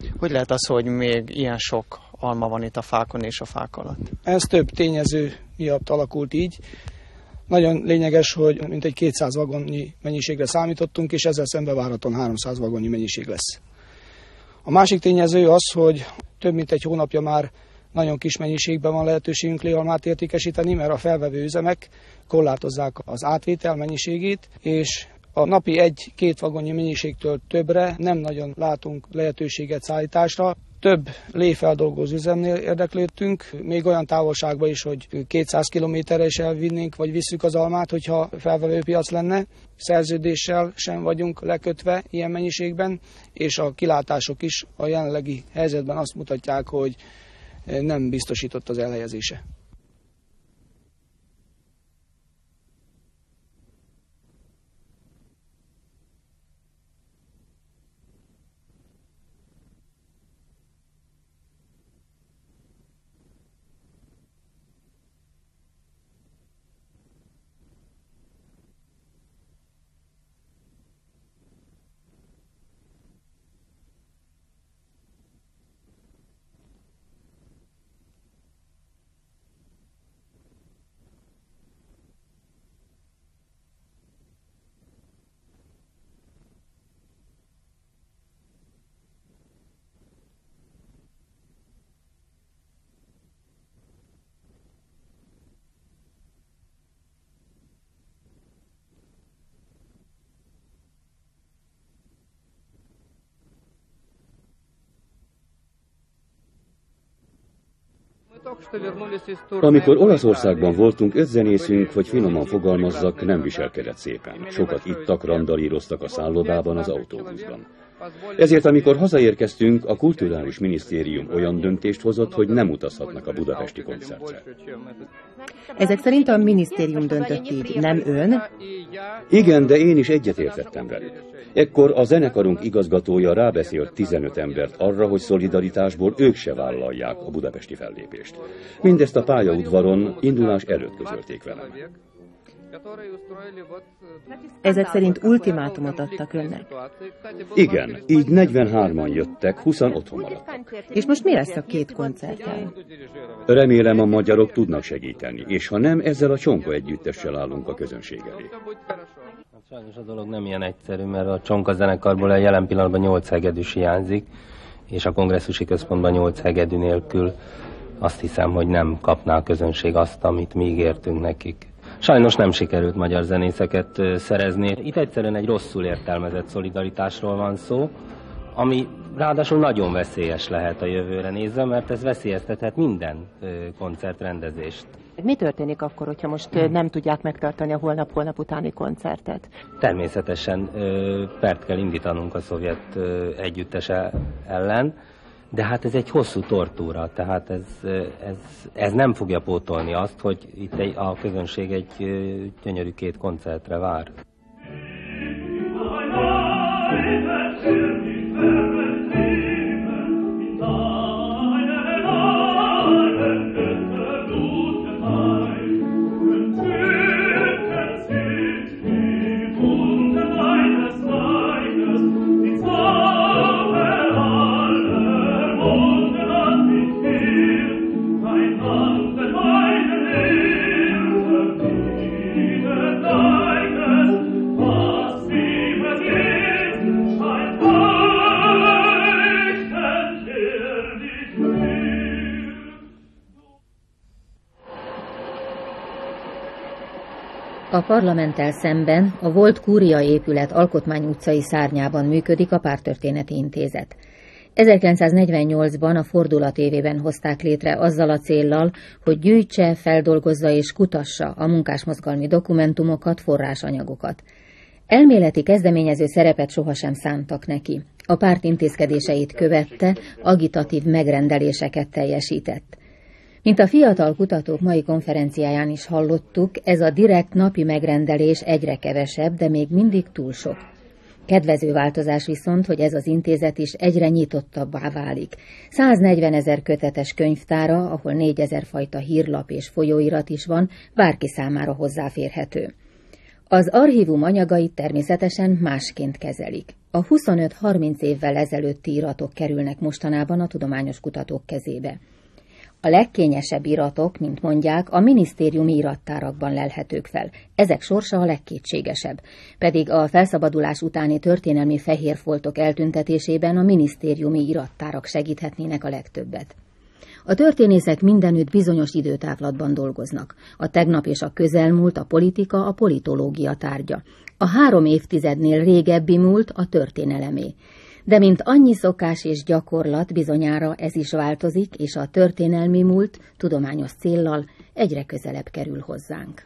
Hogy lehet az, hogy még ilyen sok alma van itt a fákon és a fák alatt? Ez több tényező miatt alakult így. Nagyon lényeges, hogy mintegy 200 vagonnyi mennyiségre számítottunk, és ezzel szemben várhatóan 300 vagonnyi mennyiség lesz. A másik tényező az, hogy több mint egy hónapja már nagyon kis mennyiségben van lehetőségünk léhalmát értékesíteni, mert a felvevő üzemek korlátozzák az átvétel mennyiségét, és a napi 1-2 vagonnyi mennyiségtől többre nem nagyon látunk lehetőséget szállításra. Több léfeldolgozó üzemnél érdeklődtünk, még olyan távolságban is, hogy 200 kilométerre is elvinnénk, vagy visszük az almát, hogyha felvevőpiac lenne. Szerződéssel sem vagyunk lekötve ilyen mennyiségben, és a kilátások is a jelenlegi helyzetben azt mutatják, hogy nem biztosított az elhelyezése. Amikor Olaszországban voltunk, 5 zenészünk, hogy finoman fogalmazzak, nem viselkedett szépen. Sokat ittak, randalíroztak a szállodában, az autóbuszban. Ezért, amikor hazaérkeztünk, a Kulturális Minisztérium olyan döntést hozott, hogy nem utazhatnak a budapesti koncertre. Ezek szerint a minisztérium döntött így, nem ön? Igen, de én is egyetértettem velük. Ekkor a zenekarunk igazgatója rábeszélt 15 embert arra, hogy szolidaritásból ők se vállalják a budapesti fellépést. Mindezt a pályaudvaron indulás előtt közölték velem. Ezek szerint ultimátumot adtak önnek? Igen, így 43-an jöttek, 20-an otthon maradtak. És most mi lesz a 2 koncerttel? Remélem a magyarok tudnak segíteni, és ha nem, ezzel a Csonka együttessel állunk a közönség elé. Sajnos a dolog nem ilyen egyszerű, mert a Csonka zenekarból a jelen pillanatban 8 hegedűs hiányzik, és a kongresszusi központban 8 hegedű nélkül azt hiszem, hogy nem kapná a közönség azt, amit mi ígértünk nekik. Sajnos nem sikerült magyar zenészeket szerezni. Itt egyszerűen egy rosszul értelmezett szolidaritásról van szó, ami ráadásul nagyon veszélyes lehet a jövőre nézve, mert ez veszélyeztethet minden koncertrendezést. Mi történik akkor, hogyha most nem tudják megtartani a holnap utáni koncertet? Természetesen pert kell indítanunk a szovjet együttese ellen, de hát ez egy hosszú tortúra, tehát ez nem fogja pótolni azt, hogy itt a közönség egy gyönyörű 2 koncertre vár. A parlamenttel szemben a volt Kúria épület Alkotmány utcai szárnyában működik a Párttörténeti Intézet. 1948-ban a Fordulat évében hozták létre azzal a céllal, hogy gyűjtse, feldolgozza és kutassa a munkásmozgalmi dokumentumokat, forrásanyagokat. Elméleti kezdeményező szerepet sohasem szántak neki. A párt intézkedéseit követte, agitatív megrendeléseket teljesített. Mint a fiatal kutatók mai konferenciáján is hallottuk, ez a direkt napi megrendelés egyre kevesebb, de még mindig túl sok. Kedvező változás viszont, hogy ez az intézet is egyre nyitottabbá válik. 140 000 kötetes könyvtára, ahol 4 000 fajta hírlap és folyóirat is van, bárki számára hozzáférhető. Az archívum anyagait természetesen másként kezelik. A 25-30 évvel ezelőtti iratok kerülnek mostanában a tudományos kutatók kezébe. A legkényesebb iratok, mint mondják, a minisztériumi irattárakban lelhetők fel. Ezek sorsa a legkétségesebb, pedig a felszabadulás utáni történelmi fehér foltok eltüntetésében a minisztériumi irattárak segíthetnének a legtöbbet. A történészek mindenütt bizonyos időtávlatban dolgoznak. A tegnap és a közelmúlt, a politika, a politológia tárgya. A 3 évtizednél régebbi múlt a történelemé. De mint annyi szokás és gyakorlat, bizonyára ez is változik, és a történelmi múlt tudományos céllal egyre közelebb kerül hozzánk.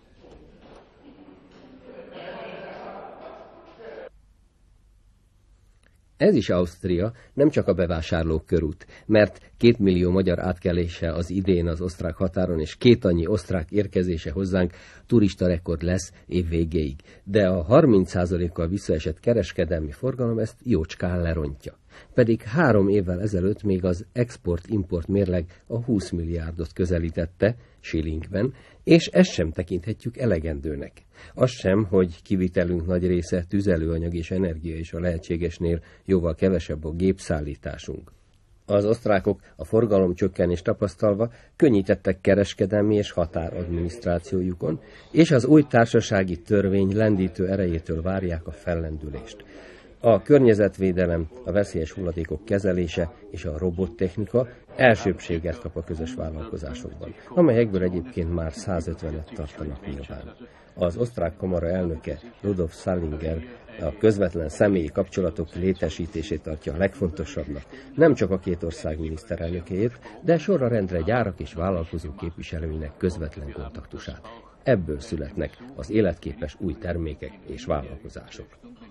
Ez is Ausztria, nem csak a bevásárlók körút, mert 2 millió magyar átkelése az idén az osztrák határon, és 2 annyi osztrák érkezése hozzánk turista rekord lesz év végéig. De a 30%-kal visszaesett kereskedelmi forgalom ezt jócskán lerontja. Pedig 3 évvel ezelőtt még az export-import mérleg a 20 milliárdot közelítette, shillingben, és ezt sem tekinthetjük elegendőnek. Az sem, hogy kivitelünk nagy része tüzelőanyag és energia, és a lehetségesnél jóval kevesebb a gépszállításunk. Az osztrákok a forgalomcsökkenést tapasztalva könnyítettek kereskedelmi és határadminisztrációjukon, és az új társasági törvény lendítő erejétől várják a fellendülést. A környezetvédelem, a veszélyes hulladékok kezelése és a robottechnika elsőbbséget kap a közös vállalkozásokban, amelyekből egyébként már 150-et tartanak nyilván. Az osztrák kamara elnöke, Rudolf Sallinger, a közvetlen személyi kapcsolatok létesítését tartja a legfontosabbnak, nem csak a 2 ország miniszterelnökéért, de sorra rendre gyárak és vállalkozó képviselőinek közvetlen kontaktusát. Ebből születnek az életképes új termékek és vállalkozások.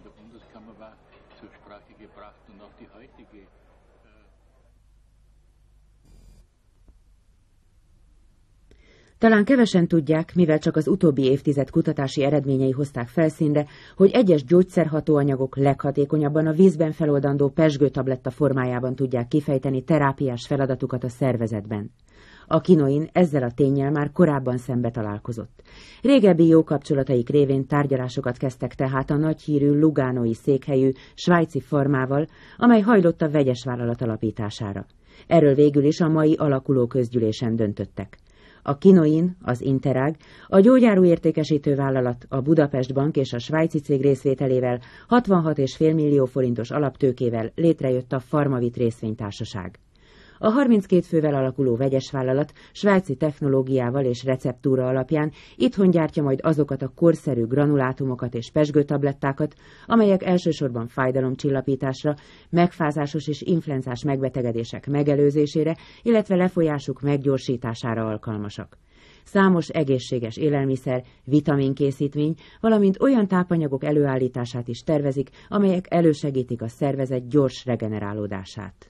Talán kevesen tudják, mivel csak az utóbbi évtized kutatási eredményei hozták felszínre, hogy egyes gyógyszerhatóanyagok leghatékonyabban a vízben feloldandó pezsgőtabletta formájában tudják kifejteni terápiás feladatukat a szervezetben. A kinoin ezzel a ténnyel már korábban szembe találkozott. Régebbi jó kapcsolataik révén tárgyalásokat kezdtek tehát a nagyhírű lugánói székhelyű svájci farmával, amely hajlott a vegyes vállalat alapítására. Erről végül is a mai alakuló közgyűlésen döntöttek. A Kinoin, az Interag, a gyógyáru értékesítő vállalat, a Budapest Bank és a svájci cég részvételével 66,5 millió forintos alaptőkével létrejött a Pharmavit részvénytársaság. A 32 fővel alakuló vegyes vállalat svájci technológiával és receptúra alapján itthon gyártja majd azokat a korszerű granulátumokat és pezsgőtablettákat, amelyek elsősorban fájdalomcsillapításra, megfázásos és influenzás megbetegedések megelőzésére, illetve lefolyásuk meggyorsítására alkalmasak. Számos egészséges élelmiszer, vitaminkészítmény, valamint olyan tápanyagok előállítását is tervezik, amelyek elősegítik a szervezet gyors regenerálódását.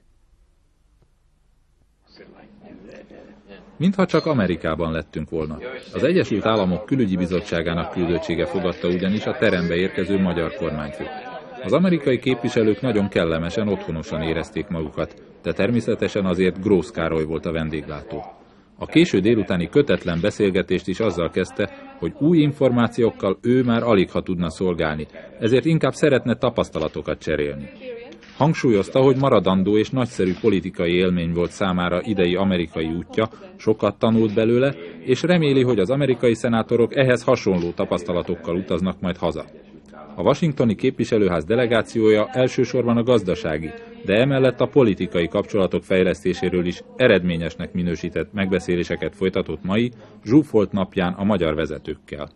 Mintha csak Amerikában lettünk volna. Az Egyesült Államok Külügyi Bizottságának küldöttsége fogadta ugyanis a terembe érkező magyar kormányfőt. Az amerikai képviselők nagyon kellemesen, otthonosan érezték magukat, de természetesen azért Grósz Károly volt a vendéglátó. A késő délutáni kötetlen beszélgetést is azzal kezdte, hogy új információkkal ő már aligha tudna szolgálni, ezért inkább szeretne tapasztalatokat cserélni. Hangsúlyozta, hogy maradandó és nagyszerű politikai élmény volt számára idei amerikai útja, sokat tanult belőle, és reméli, hogy az amerikai szenátorok ehhez hasonló tapasztalatokkal utaznak majd haza. A washingtoni képviselőház delegációja elsősorban a gazdasági, de emellett a politikai kapcsolatok fejlesztéséről is eredményesnek minősített megbeszéléseket folytatott mai, zsúfolt napján a magyar vezetőkkel.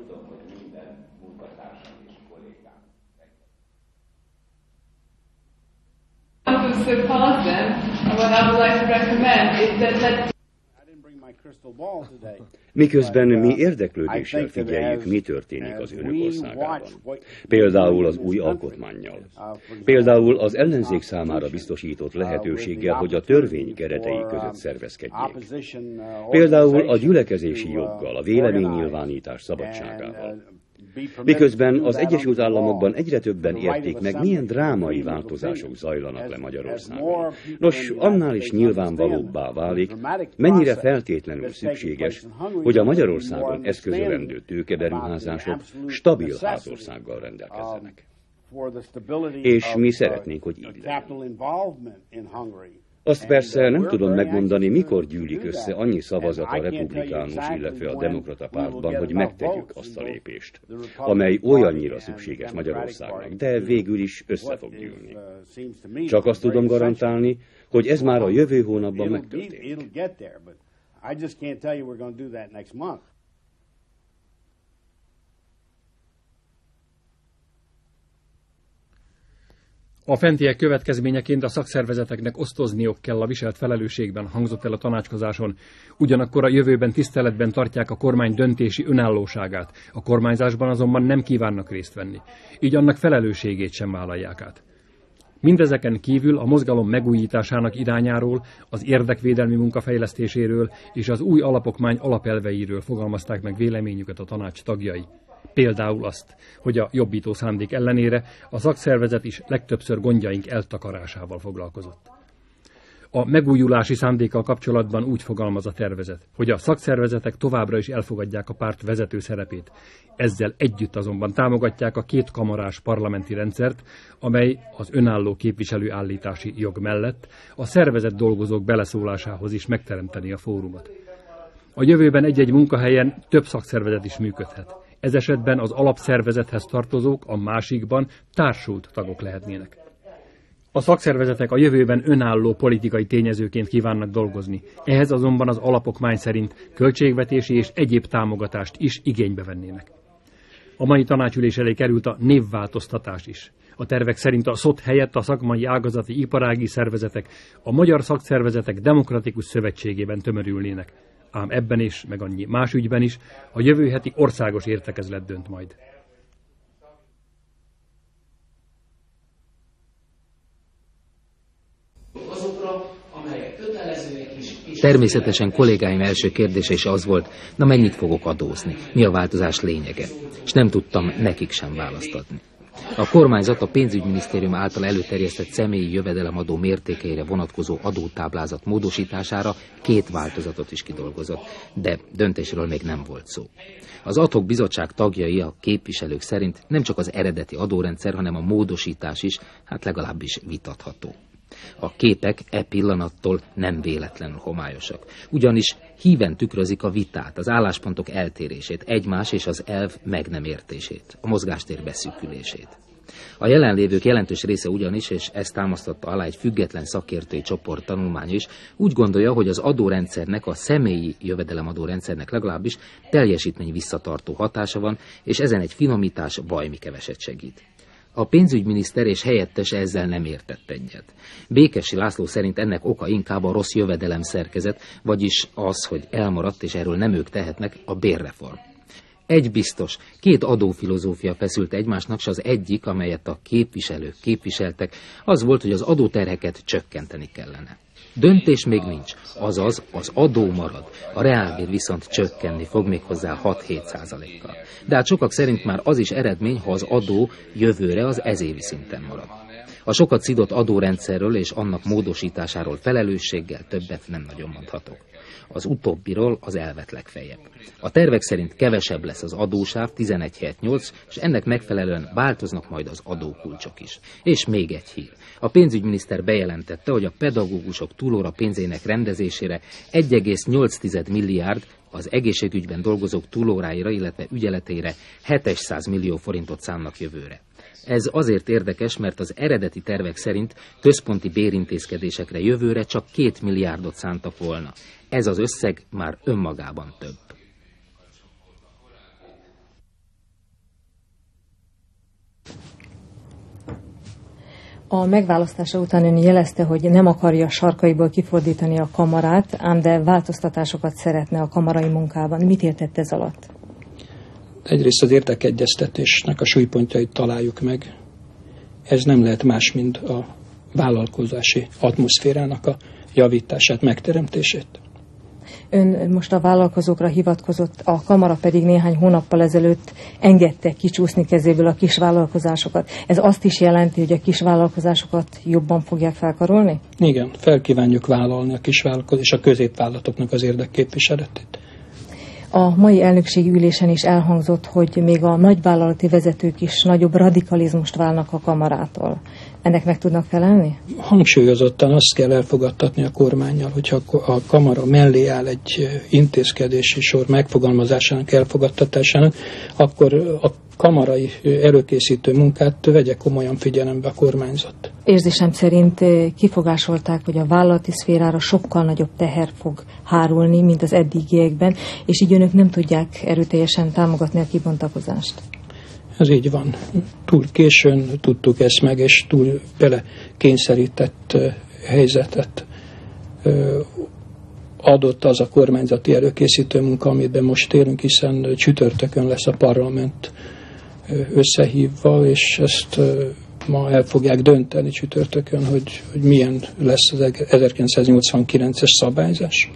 Miközben mi érdeklődéssel figyeljük, mi történik az önök országában. Például az új alkotmánnyal. Például az ellenzék számára biztosított lehetőséggel, hogy a törvény keretei között szervezkedjék. Például a gyülekezési joggal, a véleménynyilvánítás szabadságával. Miközben az Egyesült Államokban egyre többen érték meg, milyen drámai változások zajlanak le Magyarországon. Nos, annál is nyilvánvalóbbá válik, mennyire feltétlenül szükséges, hogy a Magyarországon eszközölendő tőkeberuházások stabil házországgal rendelkezzenek. És mi szeretnénk, hogy így legyen. Azt persze nem tudom megmondani, mikor gyűlik össze annyi szavazat a republikánus, illetve a demokrata pártban, hogy megtegyük azt a lépést, amely olyannyira szükséges Magyarországnak, de végül is össze fog gyűlni. Csak azt tudom garantálni, hogy ez már a jövő hónapban megtörténik. A fentiek következményeként a szakszervezeteknek osztozniuk kell a viselt felelősségben, hangzott el a tanácskozáson. Ugyanakkor a jövőben tiszteletben tartják a kormány döntési önállóságát, a kormányzásban azonban nem kívánnak részt venni. Így annak felelősségét sem vállalják át. Mindezeken kívül a mozgalom megújításának irányáról, az érdekvédelmi munkafejlesztéséről és az új alapokmány alapelveiről fogalmazták meg véleményüket a tanács tagjai. Például azt, hogy a jobbító szándék ellenére a szakszervezet is legtöbbször gondjaink eltakarásával foglalkozott. A megújulási szándékkal kapcsolatban úgy fogalmaz a tervezet, hogy a szakszervezetek továbbra is elfogadják a párt vezető szerepét. Ezzel együtt azonban támogatják a kétkamarás parlamenti rendszert, amely az önálló képviselőállítási jog mellett a szervezet dolgozók beleszólásához is megteremteni a fórumot. A jövőben egy-egy munkahelyen több szakszervezet is működhet. Ez esetben az alapszervezethez tartozók, a másikban társult tagok lehetnének. A szakszervezetek a jövőben önálló politikai tényezőként kívánnak dolgozni. Ehhez azonban az alapokmány szerint költségvetési és egyéb támogatást is igénybe vennének. A mai tanácsülés elé került a névváltoztatás is. A tervek szerint a SZOT helyett a szakmai ágazati iparági szervezetek a Magyar Szakszervezetek Demokratikus Szövetségében tömörülnének. Ám ebben is, meg annyi más ügyben is a jövő heti országos értekezlet dönt majd. Természetesen kollégáim első kérdése is az volt, na mennyit fogok adózni, mi a változás lényege, és nem tudtam nekik sem választ adni. A kormányzat a pénzügyminisztérium által előterjesztett személyi jövedelemadó mértékeire vonatkozó adótáblázat módosítására 2 változatot is kidolgozott, de döntésről még nem volt szó. Az ad hoc bizottság tagjai, a képviselők szerint nem csak az eredeti adórendszer, hanem a módosítás is, hát legalábbis vitatható. A képek e pillanattól nem véletlenül homályosak, ugyanis híven tükrözik a vitát, az álláspontok eltérését, egymás és az elv meg nem értését, a mozgástér beszűkülését. A jelenlévők jelentős része ugyanis, és ezt támasztotta alá egy független szakértői csoport tanulmánya is, úgy gondolja, hogy az adórendszernek, a személyi jövedelemadórendszernek legalábbis teljesítmény visszatartó hatása van, és ezen egy finomítás vajmi keveset segít. A pénzügyminiszter és helyettes ezzel nem értett egyet. Békessy László szerint ennek oka inkább a rossz jövedelemszerkezet, vagyis az, hogy elmaradt, és erről nem ők tehetnek, a bérreform. Egy biztos, 2 adófilozófia feszült egymásnak, s az egyik, amelyet a képviselők képviseltek, az volt, hogy az adóterheket csökkenteni kellene. Döntés még nincs, azaz az adó marad, a reálbér viszont csökkenni fog, méghozzá 6-7%-kal. De hát sokak szerint már az is eredmény, ha az adó jövőre az ezévi szinten marad. A sokat szidott adórendszerről és annak módosításáról felelősséggel többet nem nagyon mondhatok. Az utóbbiról az elvet legfeljebb. A tervek szerint kevesebb lesz az adósáv, 11 helyett 8, és ennek megfelelően változnak majd az adókulcsok is. És még egy hír. A pénzügyminiszter bejelentette, hogy a pedagógusok túlóra pénzének rendezésére 1,8 milliárd, az egészségügyben dolgozók túlóráira, illetve ügyeleteire 700 millió forintot szánnak jövőre. Ez azért érdekes, mert az eredeti tervek szerint központi bérintézkedésekre jövőre csak 2 milliárdot szántak volna. Ez az összeg már önmagában több. A megválasztása után ön jelezte, hogy nem akarja sarkaiból kifordítani a kamarát, ám de változtatásokat szeretne a kamarai munkában. Mit értett ez alatt? Egyrészt az érdekegyeztetésnek a súlypontjait találjuk meg. Ez nem lehet más, mint a vállalkozási atmoszférának a javítását, megteremtését. Ön most a vállalkozókra hivatkozott, a kamara pedig néhány hónappal ezelőtt engedte kicsúszni kezéből a kisvállalkozásokat. Ez azt is jelenti, hogy a kisvállalkozásokat jobban fogják felkarolni? Igen, felkívánjuk vállalni a kisvállalkozás és a középvállalatoknak az érdekképviseletét. A mai elnökségi ülésen is elhangzott, hogy még a nagyvállalati vezetők is nagyobb radikalizmust várnak a kamarától. Ennek meg tudnak felelni? Hangsúlyozottan azt kell elfogadtatni a kormánnyal, hogyha a kamara mellé áll egy intézkedési sor megfogalmazásának, elfogadtatásának, akkor a kamarai előkészítő munkát vegye komolyan figyelembe a kormányzat. Érzésem szerint kifogásolták, hogy a vállalati szférára sokkal nagyobb teher fog hárulni, mint az eddigiekben, és így önök nem tudják erőteljesen támogatni a kibontakozást. Ez így van. Túl későn tudtuk ezt meg, és túl bele kényszerített helyzetet adott az a kormányzati előkészítő munka, amiben most élünk, hiszen csütörtökön lesz a parlament összehívva, és ezt ma el fogják dönteni csütörtökön, hogy milyen lesz az 1989-es szabályzás.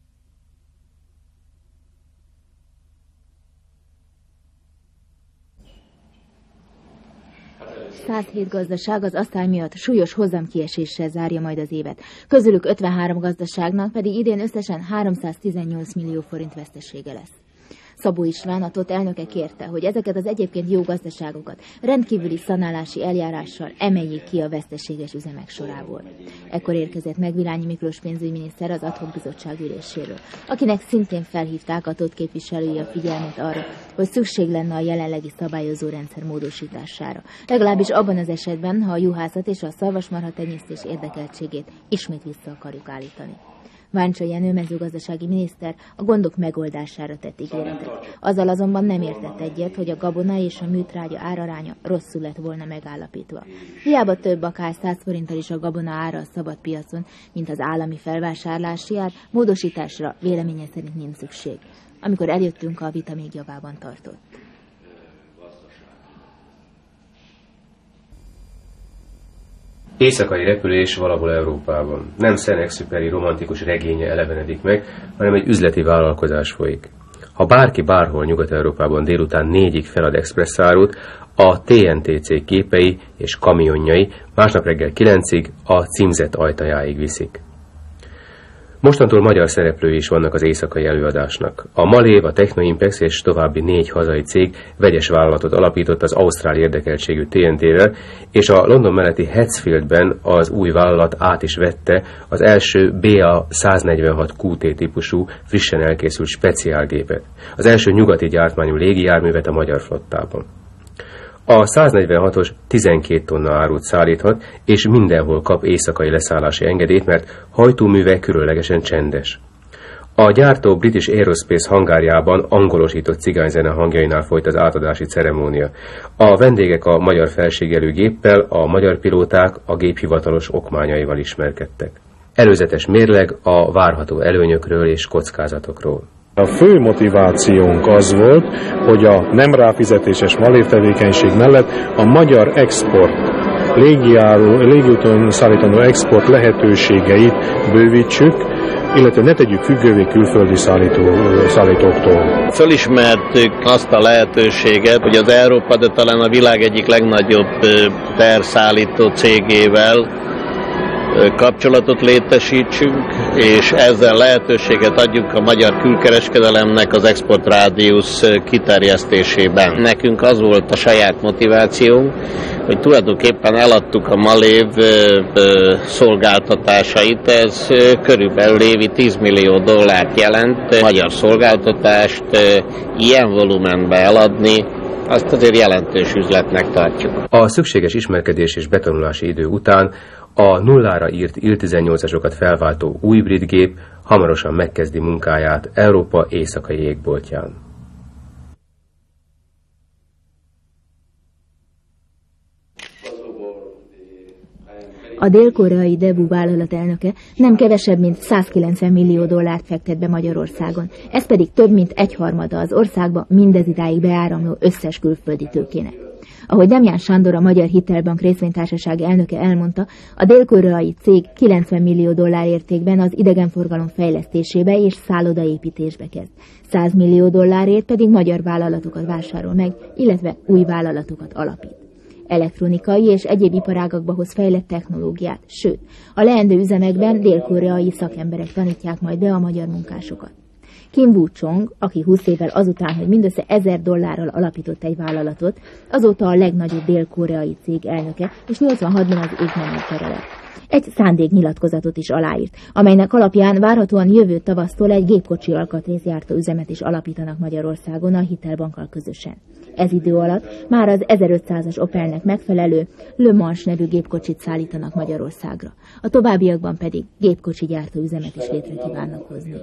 ...107 gazdaság az asztály miatt súlyos hozamkieséssel zárja majd az évet. Közülük 53 gazdaságnak pedig idén összesen 318 millió forint vesztesége lesz. Szabó István, a TOT elnöke kérte, hogy ezeket az egyébként jó gazdaságokat rendkívüli szanálási eljárással emeljék ki a veszteséges üzemek sorából. Ekkor érkezett meg Vilányi Miklós pénzügyminiszter az ad hoc bizottság üléséről, akinek szintén felhívták a TOT képviselői a figyelmet arra, hogy szükség lenne a jelenlegi szabályozó rendszer módosítására. Legalábbis abban az esetben, ha a juhászat és a szarvasmarha tenyésztés érdekeltségét ismét vissza akarjuk állítani. Váncsa Jenő mezőgazdasági miniszter a gondok megoldására tett ígéretet. Azzal azonban nem értett egyet, hogy a gabona és a műtrágya áraránya rosszul lett volna megállapítva. Hiába több akár 100 forinttal is a gabona ára a szabad piacon, mint az állami felvásárlási ár, módosításra véleménye szerint nincs szükség. Amikor eljöttünk, a vita még javában tartott. Éjszakai repülés valahol Európában. Nem Saint-Exupéry romantikus regénye elevenedik meg, hanem egy üzleti vállalkozás folyik. Ha bárki bárhol Nyugat-Európában délután 4-ig felad expresszárút, a TNT képei és kamionjai másnap reggel 9-ig a címzett ajtajáig viszik. Mostantól magyar szereplői is vannak az éjszakai előadásnak. A Malév, a Technoimpex és további 4 hazai cég vegyes vállalatot alapított az ausztrál érdekeltségű TNT-vel, és a London melletti Hatsfieldben az új vállalat át is vette az első BA 146 QT típusú, frissen elkészült speciálgépet, az első nyugati gyártmányú légijárművet a magyar flottában. A 146-os 12 tonna árut szállíthat, és mindenhol kap éjszakai leszállási engedélyt, mert hajtóműve különlegesen csendes. A gyártó British Aerospace hangárjában angolosított cigányzene hangjainál folyt az átadási ceremónia. A vendégek a magyar felségelő géppel, a magyar pilóták a gép hivatalos okmányaival ismerkedtek. Előzetes mérleg a várható előnyökről és kockázatokról. A fő motivációnk az volt, hogy a nem ráfizetéses malév tevékenység mellett a magyar export, légiúton szállítandó export lehetőségeit bővítsük, illetve ne tegyük függővé külföldi szállítóktól. Fölismertük azt a lehetőséget, hogy az Európa, de talán a világ egyik legnagyobb terszállító cégével kapcsolatot létesítsünk, és ezzel lehetőséget adjunk a magyar külkereskedelemnek az exportrádiusz kiterjesztésében. Nekünk az volt a saját motivációnk, hogy tulajdonképpen eladtuk a Malév szolgáltatásait, ez körülbelül évi $10 millió jelent. Magyar szolgáltatást ilyen volumenbe eladni, azt azért jelentős üzletnek tartjuk. A szükséges ismerkedés és betanulási idő után a nullára írt IL-18-asokat felváltó új brit gép hamarosan megkezdi munkáját Európa éjszakai égboltján. A dél-koreai Daewoo vállalat elnöke nem kevesebb, mint $190 millió fektet be Magyarországon. Ez pedig több mint 1/3 az országba mindezidáig beáramló összes külföldi tőkének. Ahogy Demján Sándor, a Magyar Hitelbank részvénytársaság elnöke elmondta, a dél-koreai cég 90 millió dollár értékben az idegenforgalom fejlesztésébe és szállodaépítésbe kezd. 100 millió dollárért pedig magyar vállalatokat vásárol meg, illetve új vállalatokat alapít. Elektronikai és egyéb iparágakba hoz fejlett technológiát, sőt, a leendő üzemekben dél-koreai szakemberek tanítják majd be a magyar munkásokat. Kim Woo-chong, aki 20 évvel azután, hogy mindössze $1000 alapított egy vállalatot, azóta a legnagyobb dél-koreai cég elnöke, és 86-ban az égmenedzsere lett. Egy szándéknyilatkozatot is aláírt, amelynek alapján várhatóan jövő tavasztól egy gépkocsi alkatrészgyártó üzemet is alapítanak Magyarországon a Hitelbankkal közösen. Ez idő alatt már az 1500-as Opelnek megfelelő Le Mans nevű gépkocsit szállítanak Magyarországra. A továbbiakban pedig gépkocsi gyártó üzemet is létre kívánnak hozni.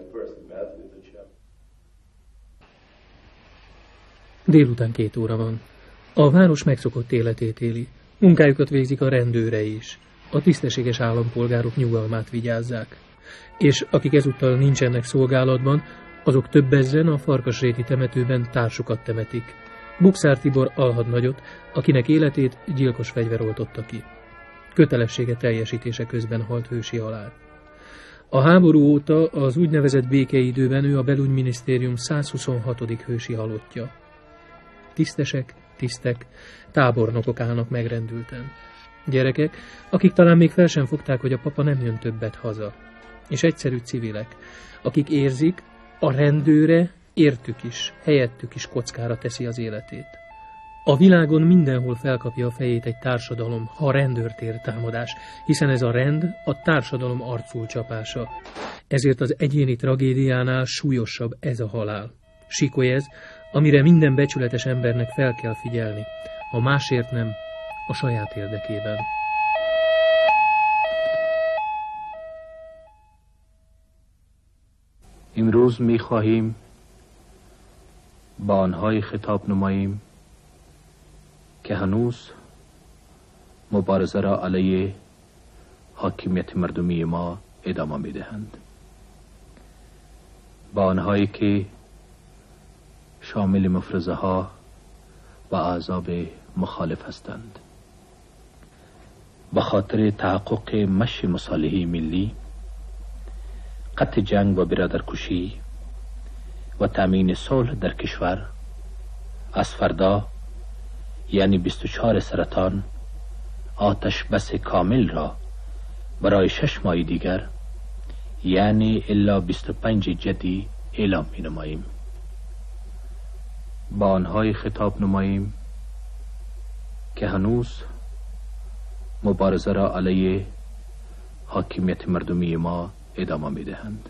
Délután 2 óra van. A város megszokott életét éli. Munkájukat végzik a rendőrei is. A tisztességes állampolgárok nyugalmát vigyázzák. És akik ezúttal nincsenek szolgálatban, azok több ezren a Farkasréti temetőben társukat temetik. Bukszár Tibor alhadnagyot, akinek életét gyilkos fegyver oltotta ki. Kötelessége teljesítése közben halt hősi halál. A háború óta az úgynevezett békeidőben ő a belügyminisztérium 126. hősi halottja. Tisztesek, tisztek, tábornokok állnak megrendülten. Gyerekek, akik talán még fel sem fogták, hogy a papa nem jön többet haza. És egyszerű civilek, akik érzik, a rendőre értük is, helyettük is kockára teszi az életét. A világon mindenhol felkapja a fejét egy társadalom, ha a rendőrt ér támadás, hiszen ez a rend a társadalom arcul csapása. Ezért az egyéni tragédiánál súlyosabb ez a halál. Sikoly ez, amire minden becsületes embernek fel kell figyelni, ha másért nem, a saját érdekében. امروز می‌خواهیم با آنهایی خطاب نماییم که هنوز مبارزه را علیه حاکمیت مردمی ما ادامه می‌دهند. با آنهایی که شامل مفرزه‌ها و احزاب مخالف هستند. به خاطر تحقق مشی مصالحه ملی، قطع جنگ و برادرکشی و تامین صلح در کشور، از فردا یعنی 24 سرطان آتش بس کامل را برای 6 ماه دیگر یعنی الا 25 جدی اعلام می نماییم. با آنهای خطاب نماییم که هنوز مبارزه را علیه حاکمیت مردمی ما ادامه میدهند.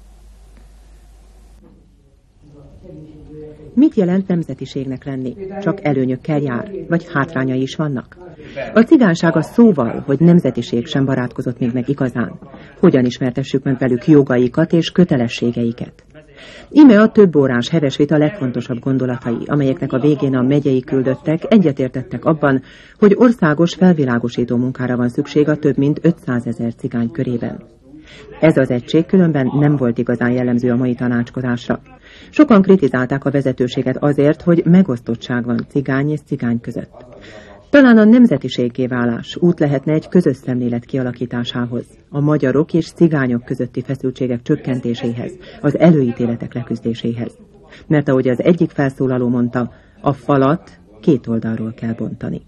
Mit jelent nemzetiségnek lenni? Csak előnyökkel jár, vagy hátrányai is vannak? A cigányság a szóval, hogy nemzetiség sem barátkozott még meg igazán. Hogyan ismertessük meg velük jogaikat és kötelességeiket? Íme a több órás heves vita legfontosabb gondolatai, amelyeknek a végén a megyei küldöttek egyetértettek abban, hogy országos felvilágosító munkára van szükség a több mint 500 000 cigány körében. Ez az egység különben nem volt igazán jellemző a mai tanácskozásra. Sokan kritizálták a vezetőséget azért, hogy megosztottság van cigány és cigány között. Talán a nemzetiséggé válás út lehetne egy közös szemlélet kialakításához, a magyarok és cigányok közötti feszültségek csökkentéséhez, az előítéletek leküzdéséhez. Mert ahogy az egyik felszólaló mondta, a falat 2 oldalról kell bontani.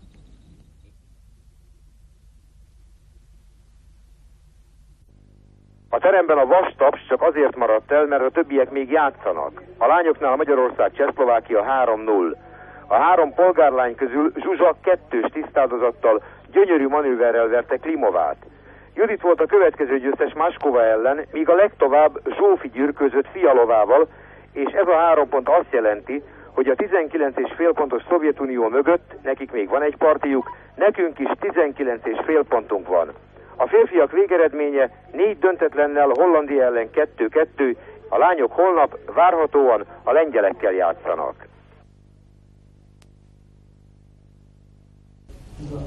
A teremben a vastaps csak azért maradt el, mert a többiek még játszanak. A lányoknál Magyarország-Csehszlovákia 3-0. A 3 polgárlány közül Zsuzsa 2-s tisztáldozattal, gyönyörű manőverrel verte Klimovát. Judit volt a következő győztes Máskova ellen, míg a legtovább Zsófi gyürkőzött Fialovával, és ez a 3 pont azt jelenti, hogy a 19,5 pontos Szovjetunió mögött nekik még van egy partijuk, nekünk is 19,5 pontunk van. A férfiak végeredménye 4 döntetlennel Hollandia ellen 2-2, a lányok holnap várhatóan a lengyelekkel játszanak.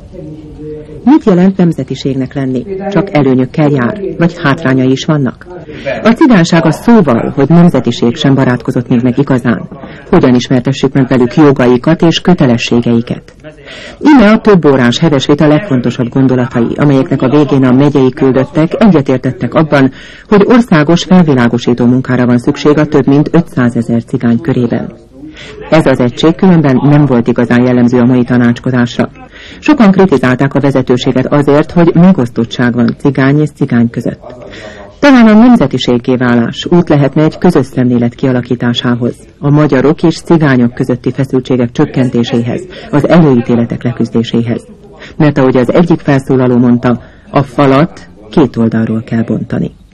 Mit jelent nemzetiségnek lenni? Csak előnyökkel jár, vagy hátrányai is vannak? A cigányság a szóval, hogy nemzetiség sem barátkozott még meg igazán. Hogyan ismertessük meg velük jogaikat és kötelességeiket? Íme a több órás heves vita legfontosabb gondolatai, amelyeknek a végén a megyei küldöttek egyetértettek abban, hogy országos felvilágosító munkára van szükség a több mint 500 000 cigány körében. Ez az egység különben nem volt igazán jellemző a mai tanácskozásra. Sokan kritizálták a vezetőséget azért, hogy megosztottság van cigány és cigány között. Talán a nemzetiséggé válás út lehetne egy közös szemlélet kialakításához, a magyarok és cigányok közötti feszültségek csökkentéséhez, az előítéletek leküzdéséhez. Mert ahogy az egyik felszólaló mondta, a falat két oldalról kell bontani.